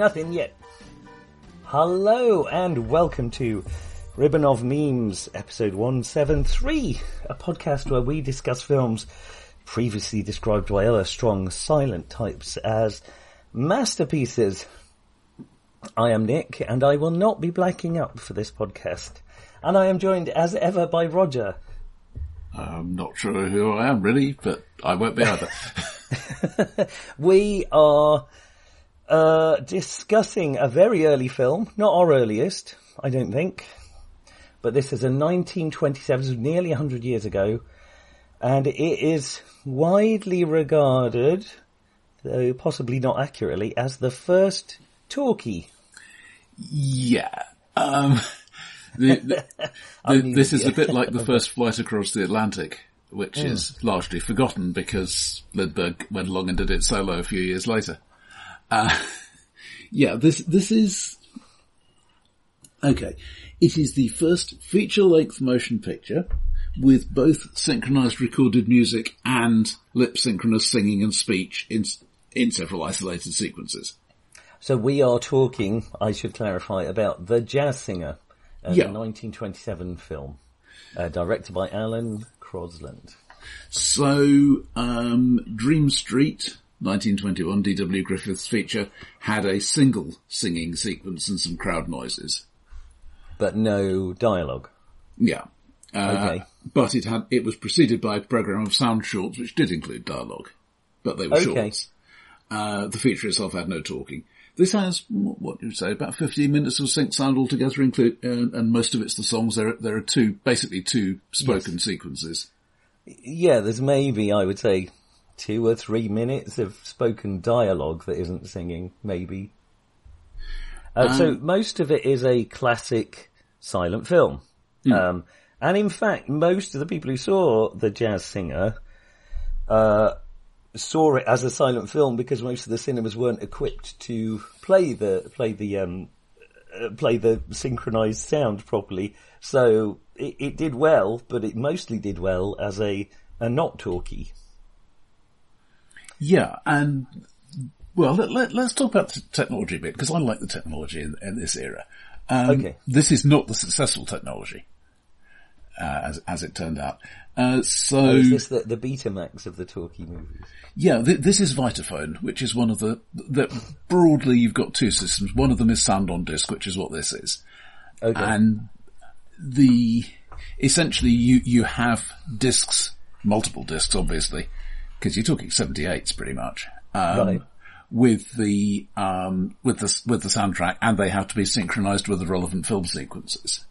Nothing yet. Hello and welcome to Ribbon of Memes, episode 173, a podcast where we discuss films previously described by other strong silent types as masterpieces. I am Nick, and I will not be blacking up for this podcast. And I am joined as ever by Roger. I'm not sure who I am really, but I won't be either. We are discussing a very early film, not our earliest, I don't think. But this is a 1927, so nearly 100 years ago. And it is widely regarded, though possibly not accurately, as the first talkie. Yeah. This is a bit like the first flight across the Atlantic, which is largely forgotten because Lindbergh went along and did it solo a few years later. This is... Okay. It is the first feature-length motion picture with both synchronized recorded music and lip-synchronous singing and speech in several isolated sequences. So we are talking, I should clarify, about The Jazz Singer, the 1927 film, directed by Alan Crosland. So, Dream Street, 1921, D.W. Griffith's feature, had a single singing sequence and some crowd noises. But no dialogue. Yeah. Okay. But it was preceded by a program of sound shorts which did include dialogue. But they were shorts. The feature itself had no talking. This has, what do you say, about 15 minutes of sync sound altogether, and most of it's the songs. There are basically two spoken sequences. Yeah, there's maybe, I would say, 2 or 3 minutes of spoken dialogue that isn't singing, maybe. So most of it is a classic silent film. And in fact, most of the people who saw The Jazz Singer saw it as a silent film because most of the cinemas weren't equipped to play the synchronized sound properly. So it did well, but it mostly did well as a not talkie. Yeah, and well, let's talk about the technology a bit because I like the technology in this era. Okay, this is not the successful technology, as it turned out. Is this the Betamax of the talkie movies? Yeah, this is Vitaphone, which is one of the broadly you've got two systems. One of them is sound on disc, which is what this is. Okay. And essentially you have discs, multiple discs obviously, because you're talking 78s pretty much. Right. With the soundtrack, and they have to be synchronized with the relevant film sequences.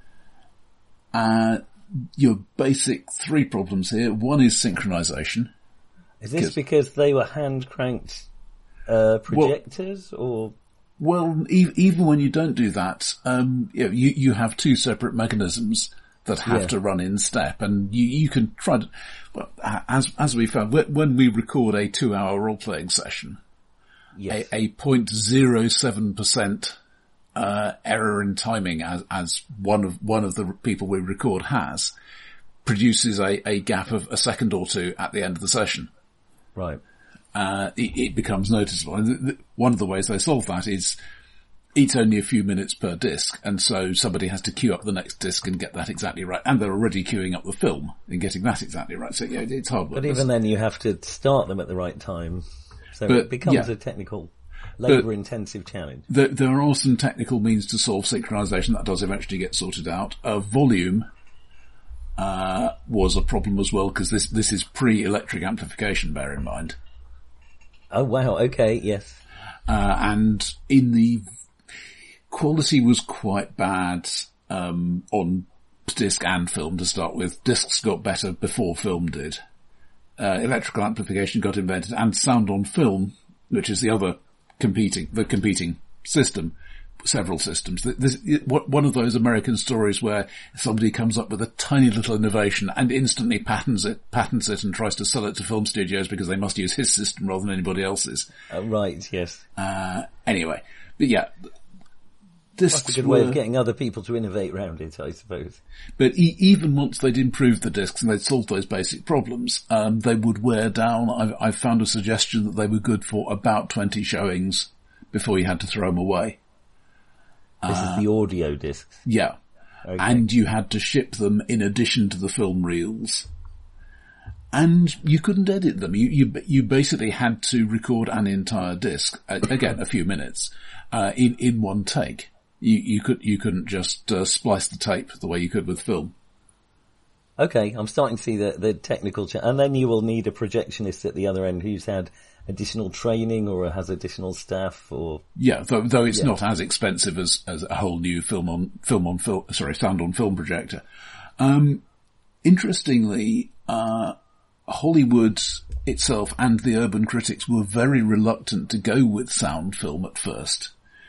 Your basic 3 problems here. One is synchronization. Is this because they were hand-cranked projectors, or? Well, even when you don't do that, you have 2 separate mechanisms that have to run in step, and you can try to. Well, as we found when we record a 2-hour role-playing session, a 0.07% error in timing, as one of the people we record has, produces a gap of a second or 2 at the end of the session. Right. It becomes noticeable. And one of the ways they solve that is it's only a few minutes per disc, and so somebody has to queue up the next disc and get that exactly right. And they're already queuing up the film and getting that exactly right. So yeah, it's hard work. But even then you have to start them at the right time. So it becomes a technical, labour-intensive challenge. There are some technical means to solve synchronization. That does eventually get sorted out. Volume was a problem as well, because this is pre-electric amplification, bear in mind. Oh wow, okay, yes. And quality was quite bad on disc and film to start with. Discs got better before film did. Electrical amplification got invented, and sound on film, which is the other competing system, several systems. One of those American stories where somebody comes up with a tiny little innovation and instantly patents it and tries to sell it to film studios because they must use his system rather than anybody else's. Right, yes. Anyway, but yeah. That's a good way of getting other people to innovate around it, I suppose. But even once they'd improved the discs and they'd solved those basic problems, they would wear down. I've found a suggestion that they were good for about 20 showings before you had to throw them away. This is the audio discs. Yeah. Okay. And you had to ship them in addition to the film reels. And you couldn't edit them. You basically had to record an entire disc, again, a few minutes, in one take. You couldn't just splice the tape the way you could with film. Okay, I'm starting to see the technical and then you will need a projectionist at the other end who's had additional training or has additional staff or... Yeah, though it's not as expensive as a whole new sound on film projector. Interestingly, Hollywood itself and the urban critics were very reluctant to go with sound film at first.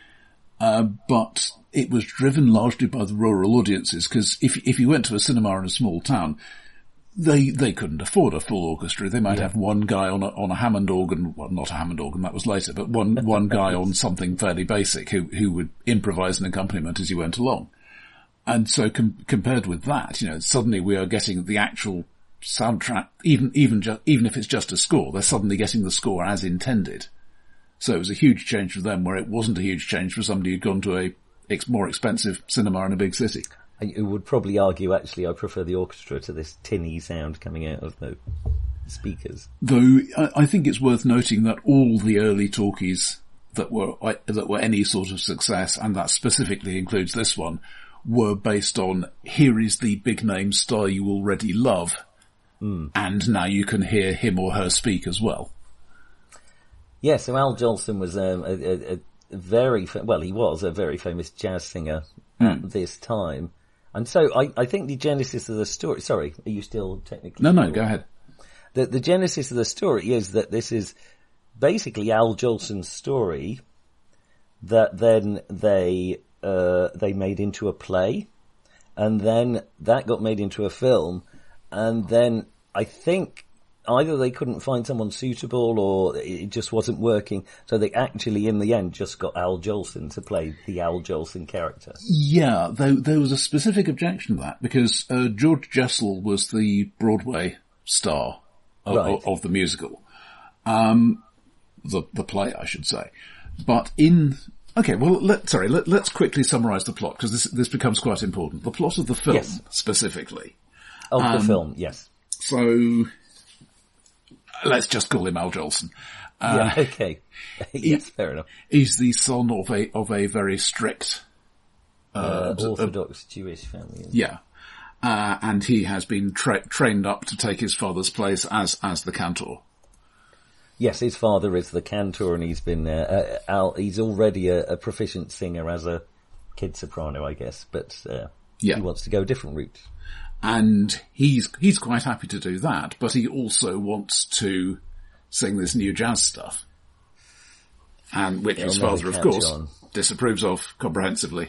But it was driven largely by the rural audiences, because if you went to a cinema in a small town, they couldn't afford a full orchestra. They might have one guy on a Hammond organ, well, not a Hammond organ, that was later, but one guy on something fairly basic who would improvise an accompaniment as you went along. And so compared with that, suddenly we are getting the actual soundtrack, even if it's just a score, they're suddenly getting the score as intended. So it was a huge change for them, where it wasn't a huge change for somebody who'd gone to a more expensive cinema in a big city. I would probably argue, actually, I prefer the orchestra to this tinny sound coming out of the speakers. Though I think it's worth noting that all the early talkies that were any sort of success, and that specifically includes this one, were based on, here is the big name star you already love, and now you can hear him or her speak as well. Yeah, so Al Jolson was a very he was a very famous jazz singer at this time. And so I think the genesis of the story... Sorry, are you still technically... No, go ahead. The genesis of the story is that this is basically Al Jolson's story that then they made into a play, and then that got made into a film, and then I think either they couldn't find someone suitable or it just wasn't working, so they actually, in the end, just got Al Jolson to play the Al Jolson character. Yeah, there was a specific objection to that, because George Jessel was the Broadway star of the musical. The play, I should say. But let's quickly summarise the plot, because this becomes quite important. The plot of the film, specifically. Of the film, yes. So... let's just call him Al Jolson. Okay. Yes, fair enough. He's the son of a very strict Orthodox Jewish family. Yeah. And he has been trained up to take his father's place as the cantor. Yes, his father is the cantor, and he's been he's already a proficient singer as a kid soprano, I guess, but he wants to go a different route. And he's quite happy to do that, but he also wants to sing this new jazz stuff. And which his father, of course, disapproves of comprehensively.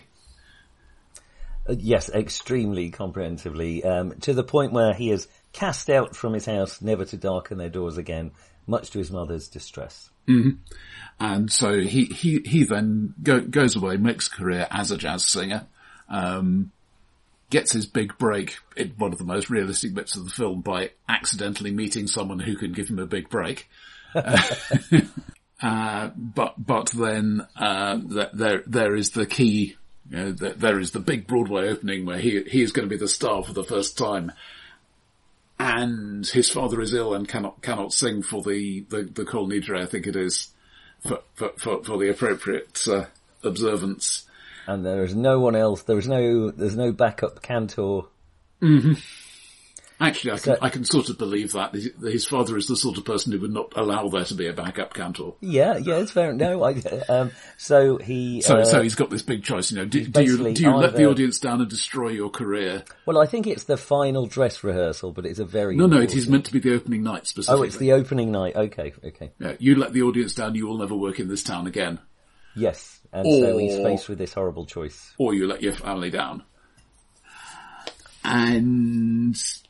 Yes, extremely comprehensively, to the point where he is cast out from his house, never to darken their doors again, much to his mother's distress. Mm-hmm. And so he then goes away, makes a career as a jazz singer, gets his big break in one of the most realistic bits of the film by accidentally meeting someone who can give him a big break. But then there is the key, there is the big Broadway opening where he is going to be the star for the first time, and his father is ill and cannot sing for the Kol Nidre, I think it is, for the appropriate observance. And there is no one else. There's no backup cantor. Mm-hmm. Actually, I can sort of believe that his father is the sort of person who would not allow there to be a backup cantor. Yeah, it's fair. No, so he's got this big choice. Do you let the audience down and destroy your career? Well, I think it's the final dress rehearsal, but it's a very no. It is meant to be the opening night specifically. Oh, it's the opening night. Okay. Yeah, you let the audience down, you will never work in this town again. Yes, and so he's faced with this horrible choice. Or you let your family down. And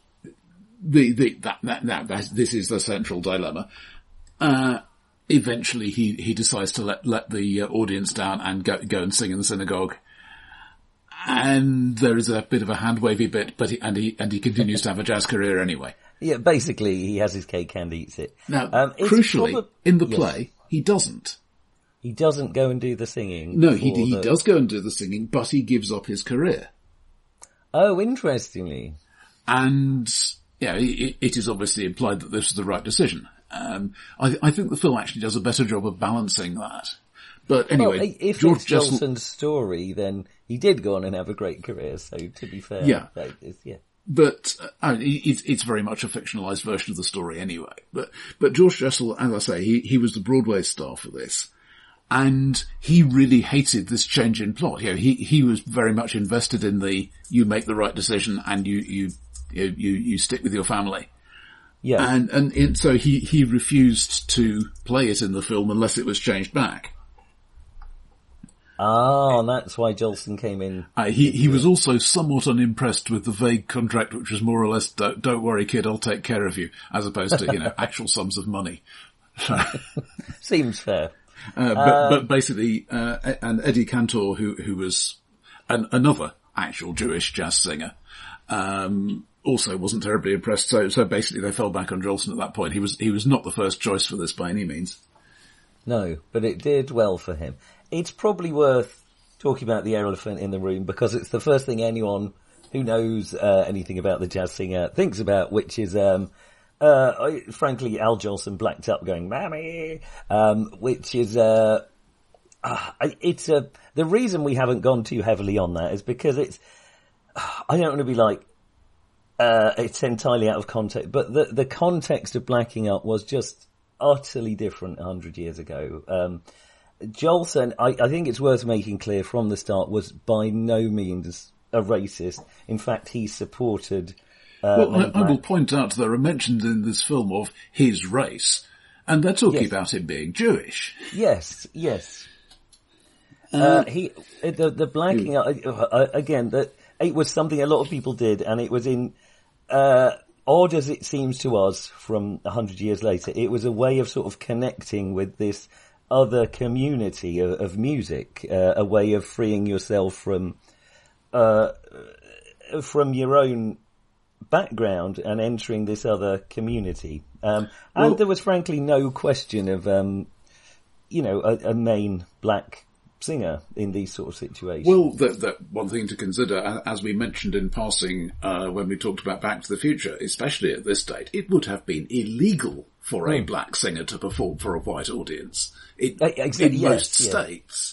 this is the central dilemma. Eventually he decides to let the audience down and go and sing in the synagogue. And there is a bit of a hand-wavy bit, but he continues to have a jazz career anyway. Yeah, basically he has his cake and eats it. Now, crucially, in the play, he doesn't. He doesn't go and do the singing. No, he does go and do the singing, but he gives up his career. Oh, interestingly. And, yeah, it is obviously implied that this was the right decision. I think the film actually does a better job of balancing that. But anyway, well, if George it's Jolson's story, then he did go on and have a great career, so to be fair. Yeah. Yeah. But it's very much a fictionalized version of the story anyway. But George Jessel, as I say, he was the Broadway star for this. And he really hated this change in plot. You know, he was very much invested in you make the right decision and you stick with your family. Yeah. And so he refused to play it in the film unless it was changed back. Ah, and that's why Jolson came in. He was also somewhat unimpressed with the vague contract, which was more or less, don't worry kid, I'll take care of you, as opposed to, actual sums of money. Seems fair. But basically, and Eddie Cantor, who was another actual Jewish jazz singer, also wasn't terribly impressed. So basically they fell back on Jolson at that point. He was not the first choice for this by any means. No, but it did well for him. It's probably worth talking about the elephant in the room because it's the first thing anyone who knows anything about the jazz singer thinks about, which is frankly, Al Jolson blacked up going, "Mammy," which is, the reason we haven't gone too heavily on that is because I don't want to be like, it's entirely out of context, but the context of blacking up was just utterly different 100 years ago. Jolson, I think it's worth making clear from the start, was by no means a racist. In fact, he supported I will point out there are mentions in this film of his race, and they're talking about him being Jewish. Yes. The blacking again, that it was something a lot of people did, and it was in odd as it seems to us from 100 years later. It was a way of sort of connecting with this other community of music, a way of freeing yourself from your own background and entering this other community. And there was frankly no question of, a main black singer in these sort of situations. Well, that one thing to consider, as we mentioned in passing when we talked about Back to the Future, especially at this date, it would have been illegal for a black singer to perform for a white audience in most states.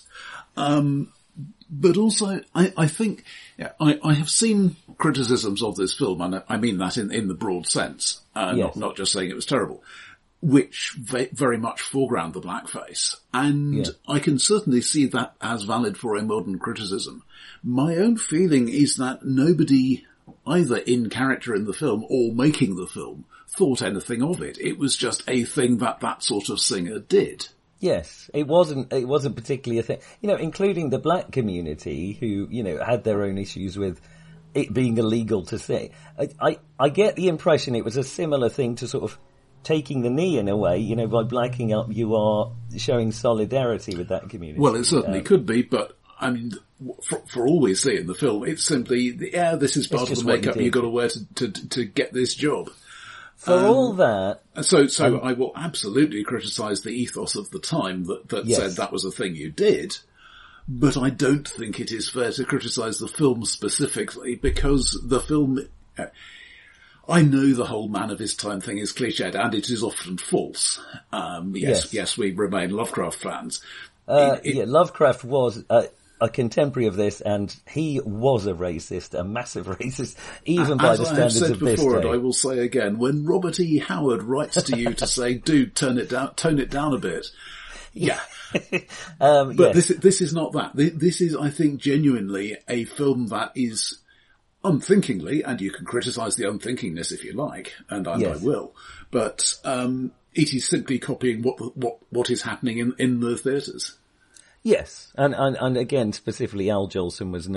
But also, I think, I have seen criticisms of this film, and I mean that in the broad sense, not just saying it was terrible, which very much foreground the blackface. And I can certainly see that as valid for a modern criticism. My own feeling is that nobody, either in character in the film or making the film, thought anything of it. It was just a thing that sort of singer did. Yes, it wasn't particularly a thing, including the black community who, had their own issues with it being illegal to sing. I get the impression it was a similar thing to sort of taking the knee in a way, by blacking up, you are showing solidarity with that community. Well, it certainly could be, but I mean, for all we see in the film, it's simply, this is part of the makeup you've got to wear to get this job. For all that... So I will absolutely criticise the ethos of the time that said that was a thing you did, but I don't think it is fair to criticise the film specifically, because the film... I know the whole man of his time thing is cliched, and it is often false. Yes, we remain Lovecraft fans. Lovecraft was... a contemporary of this, and he was a racist, a massive racist, even by the standards of this day. And I will say again, when Robert E. Howard writes to you to say, dude, tone it down a bit. Yeah. But this is not that. This is, I think, genuinely a film that is unthinkingly, and you can criticise the unthinkingness if you like, and I will, but it is simply copying what is happening in the theatres. Yes, and again, specifically, Al Jolson was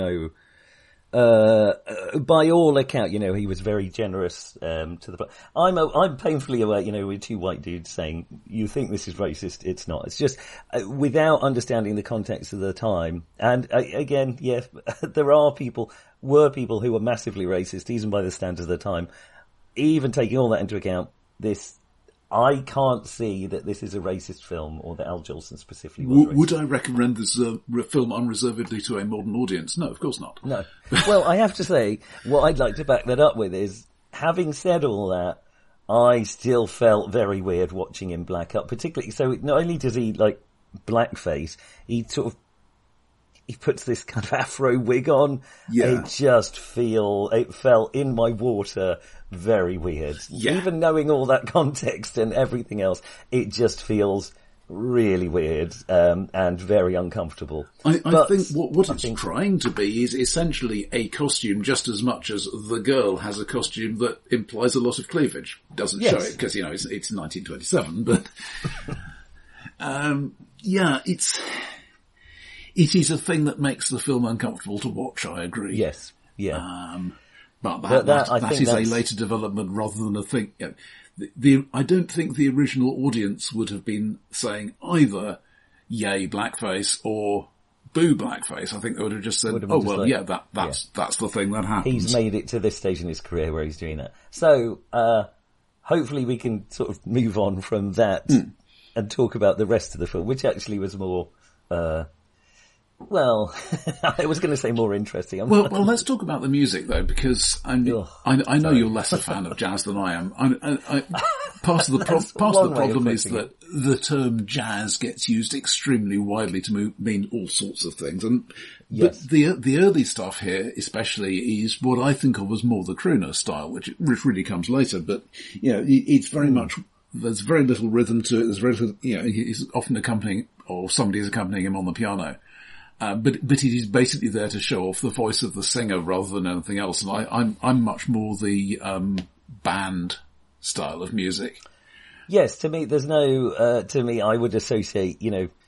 by all account, he was very generous to the. I'm painfully aware, we're two white dudes saying, you think this is racist, it's not. It's just without understanding the context of the time. And again, there were people who were massively racist, even by the standards of the time. Even taking all that into account, this I can't see that this is a racist film, or that Al Jolson specifically was racist. Would I recommend this film unreservedly to a modern audience? No, of course not. No. Well, I have to say, what I'd like to back that up with is, having said all that, I still felt very weird watching him black up, particularly, so not only does he, like, blackface, he puts this kind of afro wig on. Yeah. It felt in my water very weird. Yeah. Even knowing all that context and everything else, it just feels really weird, and very uncomfortable. I think what it's trying to be is essentially a costume just as much as the girl has a costume that implies a lot of cleavage. Doesn't show it because, it's 1927, but, it is a thing that makes the film uncomfortable to watch, I agree. Yes, yeah. But that is a later development rather than a thing. I don't think the original audience would have been saying either yay blackface or boo blackface. I think they would have just said, that's the thing that happens. He's made it to this stage in his career where he's doing that. So, hopefully we can sort of move on from that and talk about the rest of the film, which actually was more, well, I was going to say more interesting. Well, let's talk about the music though, because I know you're less a fan of jazz than I am. Part of the problem is that the term jazz gets used extremely widely to mean all sorts of things, but the early stuff here, especially, is what I think of as more the crooner style, which really comes later. But it's very much. There's very little rhythm to it. There's very little. He's often accompanying, or somebody is accompanying him on the piano. But it is basically there to show off the voice of the singer rather than anything else. And I'm much more the, band style of music. Yes, to me, there's no, I would associate,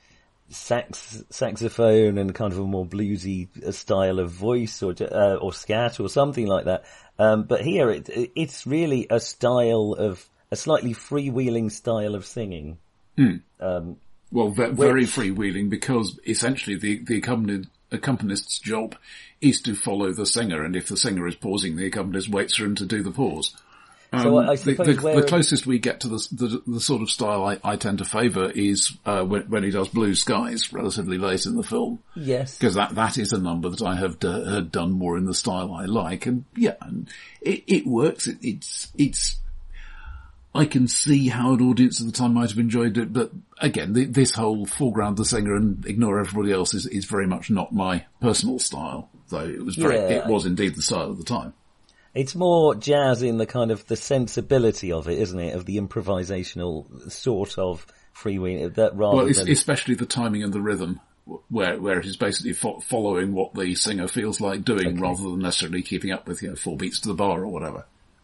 saxophone and kind of a more bluesy style of voice or scat or something like that. But here it's really a slightly freewheeling style of singing. Well, very freewheeling, because essentially the accompanist's job is to follow the singer, and if the singer is pausing, the accompanist waits for him to do the pause. So I suppose the closest we get to the sort of style I tend to favour is when he does Blue Skies relatively late in the film. Yes, because that is a number that I have heard done more in the style I like, and it works. It's. I can see how an audience at the time might have enjoyed it, but again, this whole foreground the singer and ignore everybody else is very much not my personal style, though it was indeed the style of the time. It's more jazz in the kind of the sensibility of it, isn't it? Of the improvisational sort of freewheeling, that rather than... especially the timing and the rhythm, where it is basically following what the singer feels like doing, rather than necessarily keeping up with 4 beats to the bar or whatever.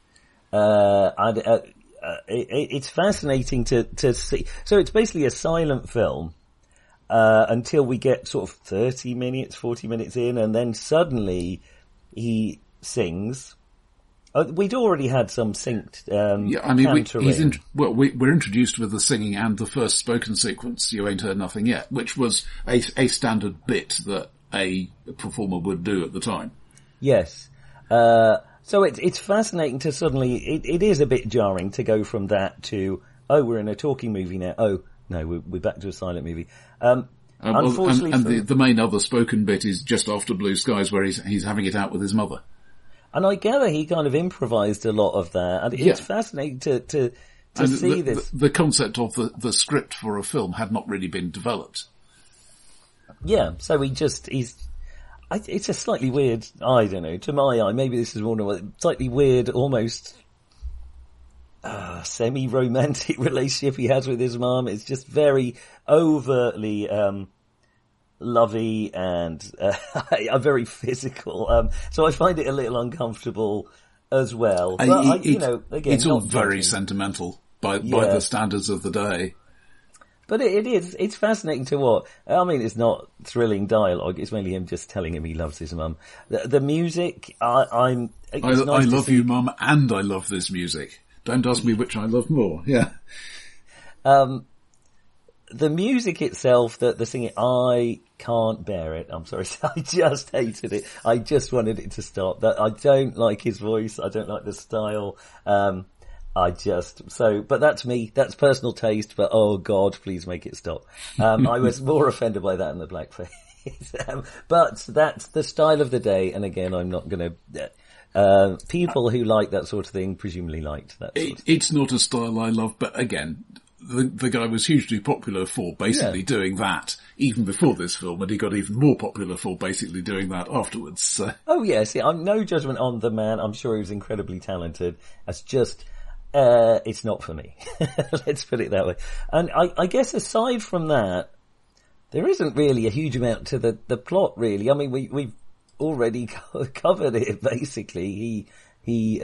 It's fascinating to see. So it's basically a silent film, until we get sort of 30 minutes, 40 minutes in, and then suddenly he sings. We'd already had some synced, we're introduced with the singing and the first spoken sequence, You Ain't Heard Nothing Yet, which was a standard bit that a performer would do at the time. Yes. So it's fascinating to suddenly, it is a bit jarring to go from that to, we're in a talking movie now. Oh, no, we're back to a silent movie. Unfortunately, and the main other spoken bit is just after Blue Skies, where he's having it out with his mother. And I gather he kind of improvised a lot of that, and it's fascinating to see this. The concept of the script for a film had not really been developed. Yeah, so it's a slightly weird, I don't know, to my eye, maybe this is more slightly weird, almost semi-romantic relationship he has with his mum. It's just very overtly lovey and very physical. So I find it a little uncomfortable as well. But again, it's all very sentimental by the standards of the day. But it's fascinating to watch. I mean, it's not thrilling dialogue. It's mainly him just telling him he loves his mum. The music, I love you, mum, and I love this music. Don't ask me which I love more. Yeah. The music itself, the singing, I can't bear it. I'm sorry. I just hated it. I just wanted it to stop. I don't like his voice. I don't like the style. But that's me. That's personal taste. But oh God, please make it stop. I was more offended by that than the blackface. But that's the style of the day. And again, I'm not going to. People who like that sort of thing presumably liked that. It's not a style I love, but again, the guy was hugely popular for basically doing that even before this film, and he got even more popular for basically doing that afterwards. So. Oh yes, I'm no judgment on the man. I'm sure he was incredibly talented. It's just, it's not for me. Let's put it that way. And I guess aside from that, there isn't really a huge amount to the plot, really. I mean, we've already covered it. Basically, he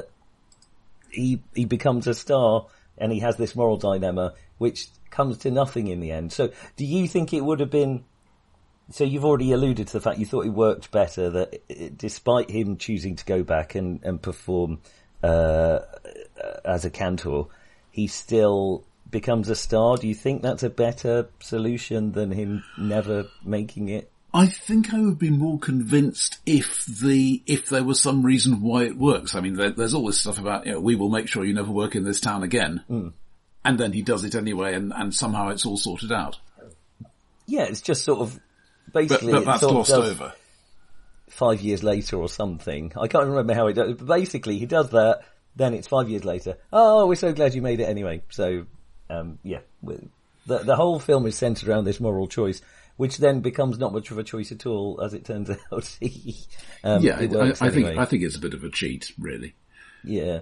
becomes a star. And he has this moral dilemma, which comes to nothing in the end. So do you think it would have been... So you've already alluded to the fact you thought it worked better, that despite him choosing to go back and perform as a cantor, he still becomes a star. Do you think that's a better solution than him never making it? I think I would be more convinced if there was some reason why it works. I mean, there's all this stuff about, we will make sure you never work in this town again. Mm. And then he does it anyway, and somehow it's all sorted out. Yeah, it's just sort of, basically... But that's glossed over. 5 years later or something. I can't remember how it does. But basically, he does that, then it's 5 years later. Oh, we're so glad you made it anyway. So, the whole film is centred around this moral choice, which then becomes not much of a choice at all, as it turns out. I think it's a bit of a cheat, really. Yeah.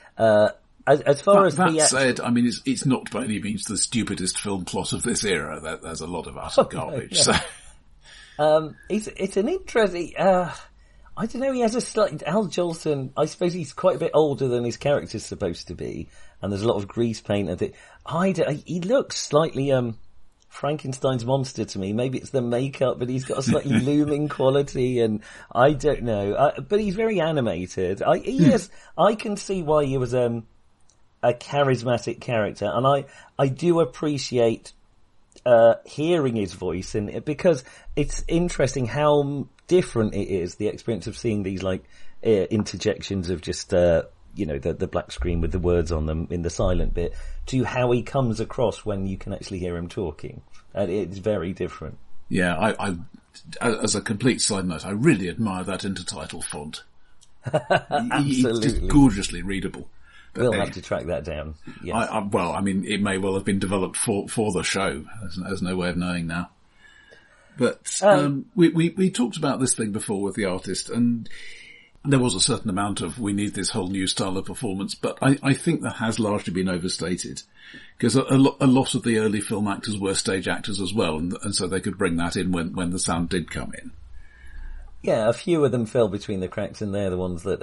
As far as that said, I mean, it's not by any means the stupidest film plot of this era. There's a lot of utter garbage. No. So. It's an interesting. I don't know. He has a slight Al Jolson. I suppose he's quite a bit older than his character's supposed to be, and there's a lot of grease paint. And he looks slightly Frankenstein's monster to me. Maybe it's the makeup, but he's got a slightly looming quality, and I don't know. But he's very animated. I can see why he was a charismatic character, and I do appreciate hearing his voice, and because it's interesting how different it is, the experience of seeing these interjections of just the black screen with the words on them in the silent bit, to how he comes across when you can actually hear him talking. And it's very different. Yeah, I as a complete side note, I really admire that intertitle font. Absolutely. It's gorgeously readable. But we'll have to track that down. Yes. I mean, it may well have been developed for the show. There's no way of knowing now. But we talked about this thing before with the artist, and there was a certain amount of, we need this whole new style of performance, but I think that has largely been overstated. Because a lot of the early film actors were stage actors as well, and so they could bring that in when the sound did come in. Yeah, a few of them fell between the cracks, and they're the ones that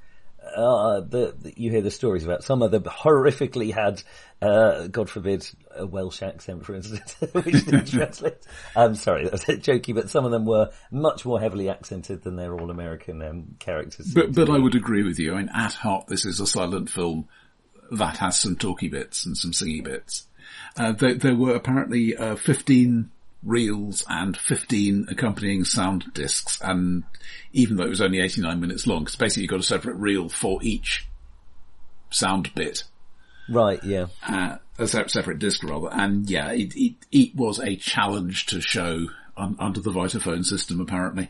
you hear the stories about. Some of them horrifically had, God forbid, a Welsh accent, for instance, which didn't translate. I'm sorry, that was jokey, but some of them were much more heavily accented than their all-American characters. But I would agree with you. I mean, at heart, this is a silent film that has some talky bits and some singy bits. There were apparently 15 reels and 15 accompanying sound discs, and even though it was only 89 minutes long, because basically you got a separate reel for each sound bit. Right, yeah. A separate disc rather, and yeah, it was a challenge to show under the Vitaphone system, apparently.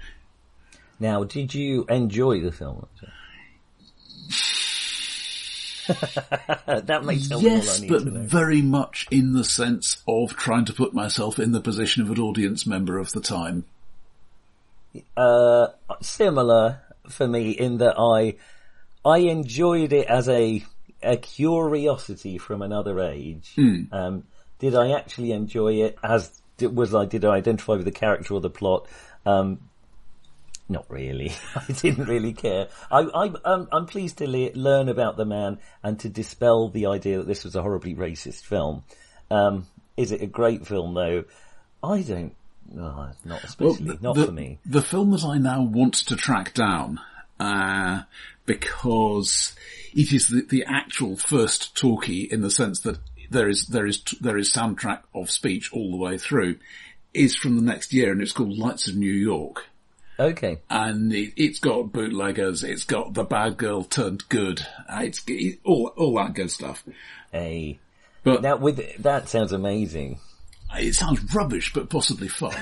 Now, did you enjoy the film? That makes sense. Yes, but very much in the sense of trying to put myself in the position of an audience member of the time. Similar for me in that I enjoyed it as a curiosity from another age. Did I actually enjoy it did I identify with the character or the plot? Not really. I didn't really care. I'm pleased to learn about the man and to dispel the idea that this was a horribly racist film. Is it a great film though? I don't. No, not especially. Not for me. The film that I now want to track down, because it is the actual first talkie in the sense that there is soundtrack of speech all the way through, is from the next year, and it's called Lights of New York. Okay. And it's got bootleggers, it's got the bad girl turned good, all that good stuff. Hey. But now, that sounds amazing. It sounds rubbish, but possibly fun.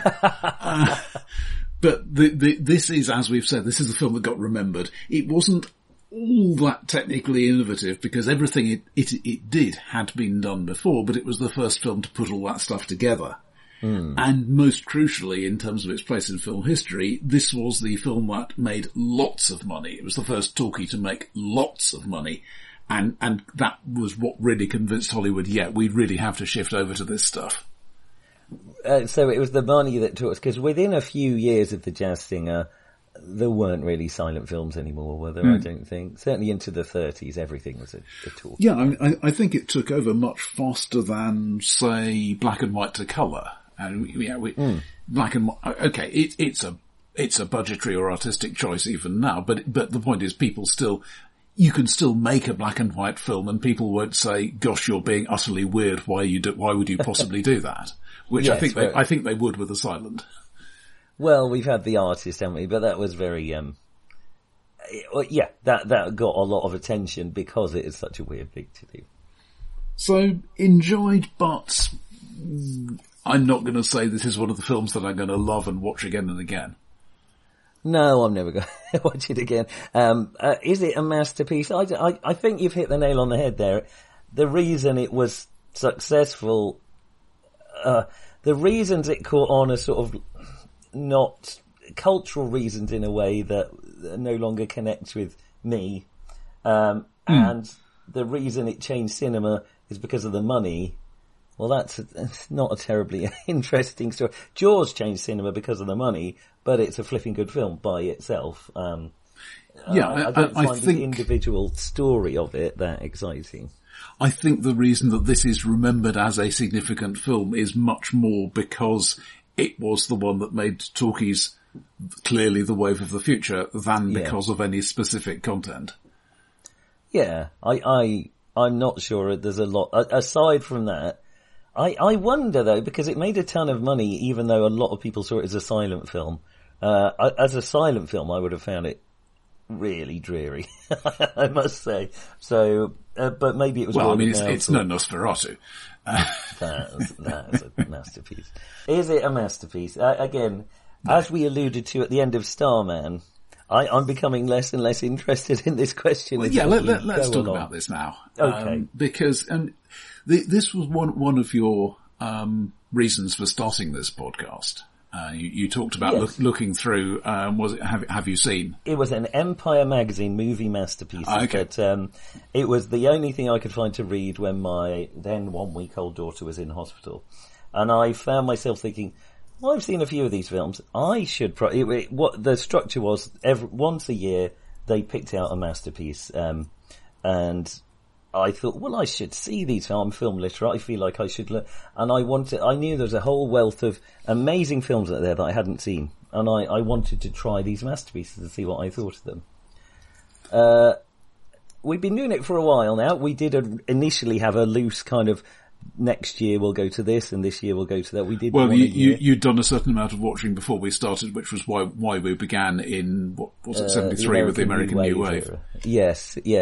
But this is, as we've said, this is the film that got remembered. It wasn't all that technically innovative because everything it did had been done before, but it was the first film to put all that stuff together. And most crucially, in terms of its place in film history, this was the film that made lots of money. It was the first talkie to make lots of money. And that was what really convinced Hollywood, we really have to shift over to this stuff. So it was the money that took us, because within a few years of The Jazz Singer, there weren't really silent films anymore, were there? I don't think. Certainly into the 30s, everything was a talkie. Yeah, I think it took over much faster than, say, Black and White to Colour. And Black and White, okay, it's a budgetary or artistic choice even now, but the point is you can still make a black and white film and people won't say, gosh, you're being utterly weird, why would you possibly do that? Which yes, I think they would with a silent. Well, we've had The Artist, haven't we? But that was very, that got a lot of attention because it is such a weird thing to do. So, enjoyed, but I'm not going to say this is one of the films that I'm going to love and watch again and again. No, I'm never going to watch it again. Is it a masterpiece? I think you've hit the nail on the head there. The reason it was successful, the reasons it caught on are sort of not cultural reasons in a way that no longer connects with me. And the reason it changed cinema is because of the money. Well, that's not a terribly interesting story. Jaws changed cinema because of the money, but it's a flipping good film by itself. I don't find the individual story of it that exciting. I think the reason that this is remembered as a significant film is much more because it was the one that made talkies clearly the wave of the future than because of any specific content. Yeah, I'm not sure there's a lot, aside from that. I wonder though, because it made a ton of money, even though a lot of people saw it as a silent film. As a silent film, I would have found it really dreary, I must say. So, but maybe it was. Well, I mean, it's no Nosferatu. That is a masterpiece. Is it a masterpiece? Again, as we alluded to at the end of Starman, I'm becoming less and less interested in this question. Well, let's talk about this now. Okay. Because this was one of your reasons for starting this podcast. You talked about looking through. Have you seen? It was an Empire magazine movie masterpiece. Okay. But it was the only thing I could find to read when my then 1-week-old daughter was in hospital, and I found myself thinking, well, I've seen a few of these films. I should what the structure was. Once a year, they picked out a masterpiece, and I thought, well, I should see these. I'm film literate. I feel like I should look. And I knew there was a whole wealth of amazing films out there that I hadn't seen. And I wanted to try these masterpieces and see what I thought of them. We've been doing it for a while now. We did initially have a loose kind of, next year we'll go to this and this year we'll go to that. We did. Well, you'd done a certain amount of watching before we started, which was why we began in, what was it, 73 with the American New Wave. Yes, yeah.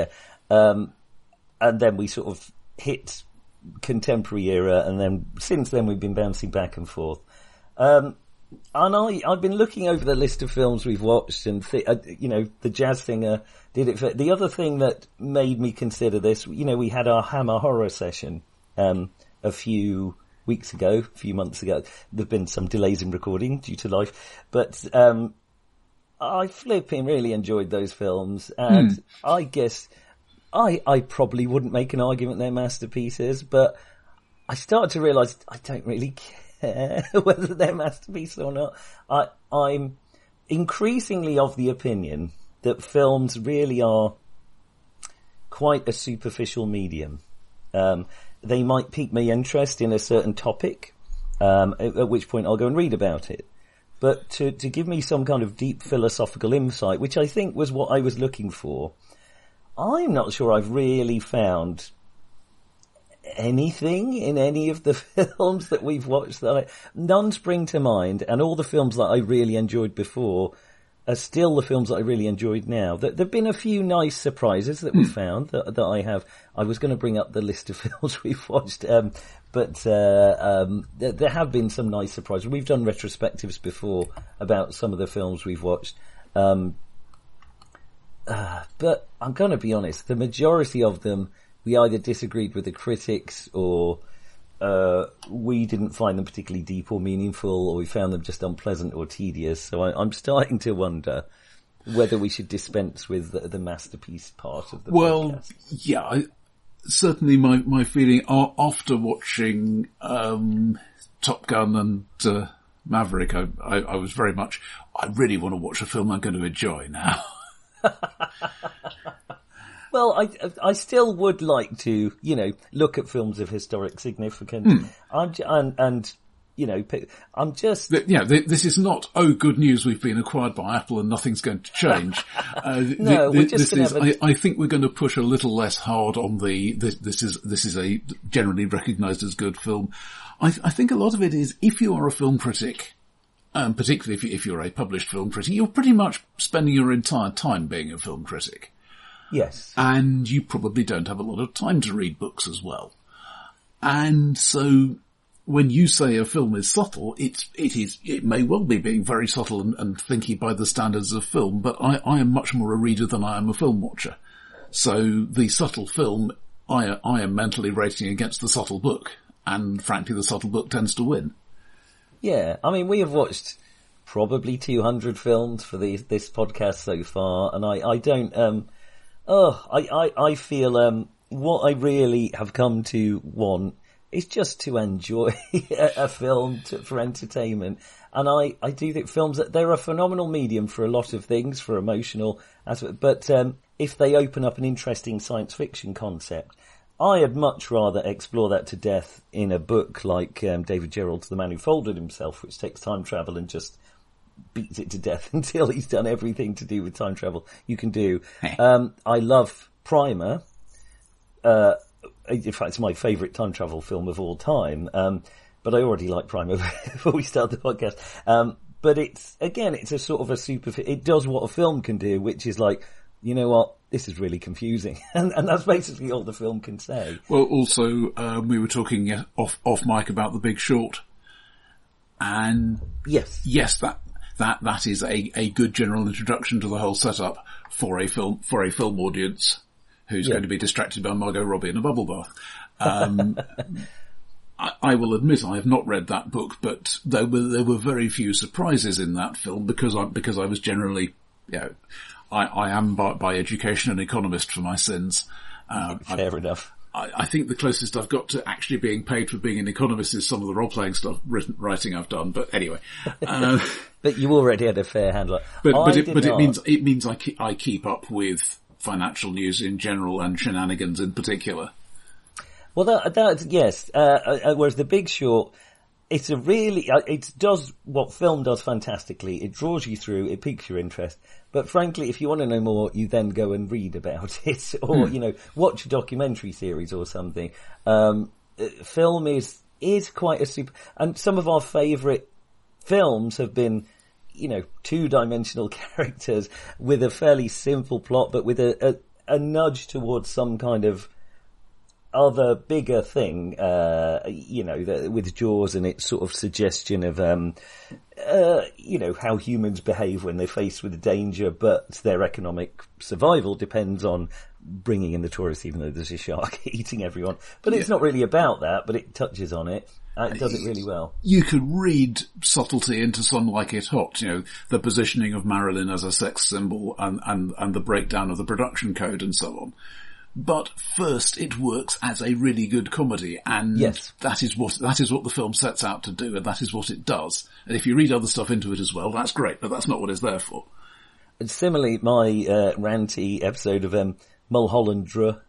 And then we sort of hit contemporary era, and then since then we've been bouncing back and forth. And I've been looking over the list of films we've watched, and The Jazz Singer did it. The other thing that made me consider this, we had our Hammer horror session a few months ago. There've been some delays in recording due to life, but I flipping really enjoyed those films, and I guess I probably wouldn't make an argument they're masterpieces, but I started to realise I don't really care whether they're masterpieces or not. I'm increasingly of the opinion that films really are quite a superficial medium. They might pique my interest in a certain topic, at which point I'll go and read about it. But to give me some kind of deep philosophical insight, which I think was what I was looking for, I'm not sure I've really found anything in any of the films that we've watched. None spring to mind, and all the films that I really enjoyed before are still the films that I really enjoyed now. There've been a few nice surprises that we've found that I have. I was going to bring up the list of films we've watched, but there have been some nice surprises. We've done retrospectives before about some of the films we've watched. But I'm going to be honest, the majority of them, we either disagreed with the critics or we didn't find them particularly deep or meaningful, or we found them just unpleasant or tedious. So I'm starting to wonder whether we should dispense with the masterpiece part of the podcast. Yeah, certainly my feeling after watching Top Gun and Maverick, I was very much, I really want to watch a film I'm going to enjoy now. Well, I still would like to, look at films of historic significance. I'm just... this is not, good news, we've been acquired by Apple and nothing's going to change. No, we're just going to have I think we're going to push a little less hard on this is a generally recognised as good film. I think a lot of it is, if you are a film critic, particularly if you're a published film critic, you're pretty much spending your entire time being a film critic. Yes. And you probably don't have a lot of time to read books as well. And so when you say a film is subtle, it may well be being very subtle and thinky by the standards of film, but I am much more a reader than I am a film watcher. So the subtle film, I am mentally rating against the subtle book, and frankly the subtle book tends to win. Yeah, I mean, we have watched probably 200 films for this podcast so far, and I don't, I feel, what I really have come to want is just to enjoy a film for entertainment. And I do think films, they're a phenomenal medium for a lot of things, for emotional aspect, but, if they open up an interesting science fiction concept, I'd much rather explore that to death in a book like, David Gerrold's The Man Who Folded Himself, which takes time travel and just beats it to death until he's done everything to do with time travel you can do. I love Primer. In fact, it's my favourite time travel film of all time. But I already like Primer before we start the podcast. But it's a sort of it does what a film can do, which is like, you know what, this is really confusing. and that's basically all the film can say. Well, also, we were talking off mic about The Big Short. And yes, that is a good general introduction to the whole setup for a film audience who's going to be distracted by Margot Robbie in a bubble bath. I will admit I have not read that book, but there were very few surprises in that film because I was generally, I am by education an economist for my sins. Fair enough. I think the closest I've got to actually being paid for being an economist is some of the role-playing writing I've done. But anyway, but you already had a fair handle. But it means I keep up with financial news in general and shenanigans in particular. Well, that yes. Whereas The Big Short, it's it does what film does fantastically. It draws you through, it piques your interest. But frankly, if you want to know more, you then go and read about it, or watch a documentary series or something. Film is quite a super, and some of our favourite films have been, two-dimensional characters with a fairly simple plot, but with a nudge towards some kind of other bigger thing, with Jaws and its sort of suggestion of, how humans behave when they're faced with danger, but their economic survival depends on bringing in the tourists, even though there's a shark eating everyone. But it's not really about that, but it touches on it. It does it really well. You could read subtlety into Some Like It Hot, the positioning of Marilyn as a sex symbol and the breakdown of the production code and so on. But first, it works as a really good comedy, and that is what the film sets out to do, and that is what it does. And if you read other stuff into it as well, that's great, but that's not what it's there for. And similarly, my ranty episode of Mulholland Drive,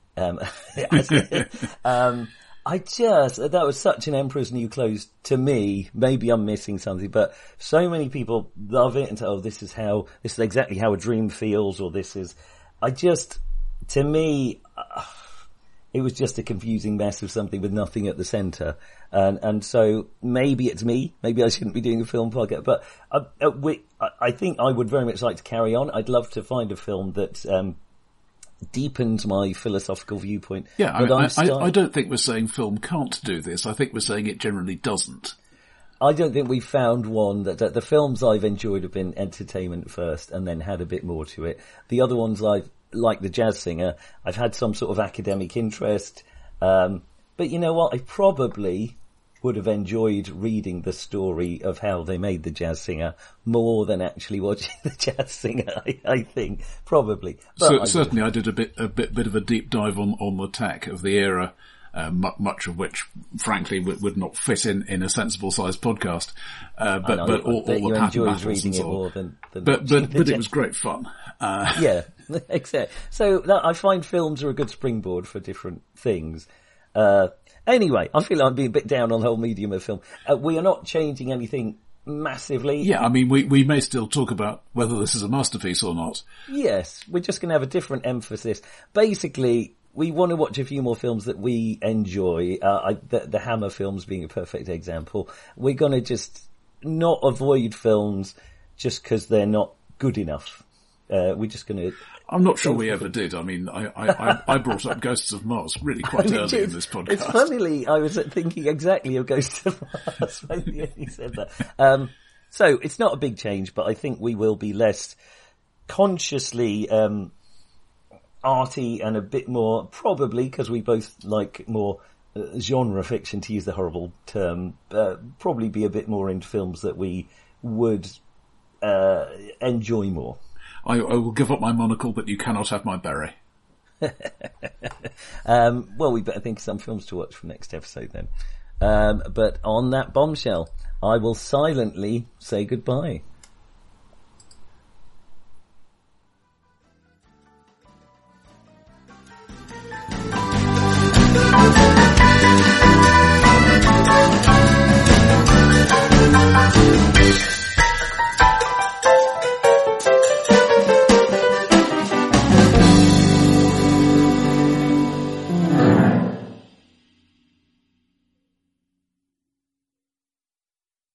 that was such an Emperor's New Clothes to me. Maybe I'm missing something, but so many people love it and say, this is exactly how a dream feels, or to me, It was just a confusing mess of something with nothing at the centre. And so maybe it's me. Maybe I shouldn't be doing a film podcast. But I think I would very much like to carry on. I'd love to find a film that deepens my philosophical viewpoint. Yeah, I don't think we're saying film can't do this. I think we're saying it generally doesn't. I don't think we found one that the films I've enjoyed have been entertainment first and then had a bit more to it. The other ones like The Jazz Singer, I've had some sort of academic interest. But you know what? I probably would have enjoyed reading the story of how they made The Jazz Singer more than actually watching The Jazz Singer, I think. Probably. But certainly I did a bit of a deep dive on the tech of the era, much of which, frankly, would not fit in a sensible sized podcast. But all the pattern battles and so on. But it was great fun. Yeah, exactly. So I find films are a good springboard for different things. Anyway, I feel like I'm being a bit down on the whole medium of film. We are not changing anything massively. Yeah, I mean, we may still talk about whether this is a masterpiece or not. Yes, we're just going to have a different emphasis. Basically, we want to watch a few more films that we enjoy. The Hammer films being a perfect example. We're going to just not avoid films just because they're not good enough. We're just going to... I'm not sure we ever did. I mean, I brought up Ghosts of Mars really quite early in this podcast. It's funnily, I was thinking exactly of Ghosts of Mars when you said that. So it's not a big change, but I think we will be less consciously arty and a bit more, probably because we both like more genre fiction, to use the horrible term, probably be a bit more into films that we would enjoy more. I will give up my monocle, but you cannot have my beret. Well, we better think of some films to watch for next episode then. But on that bombshell, I will silently say goodbye.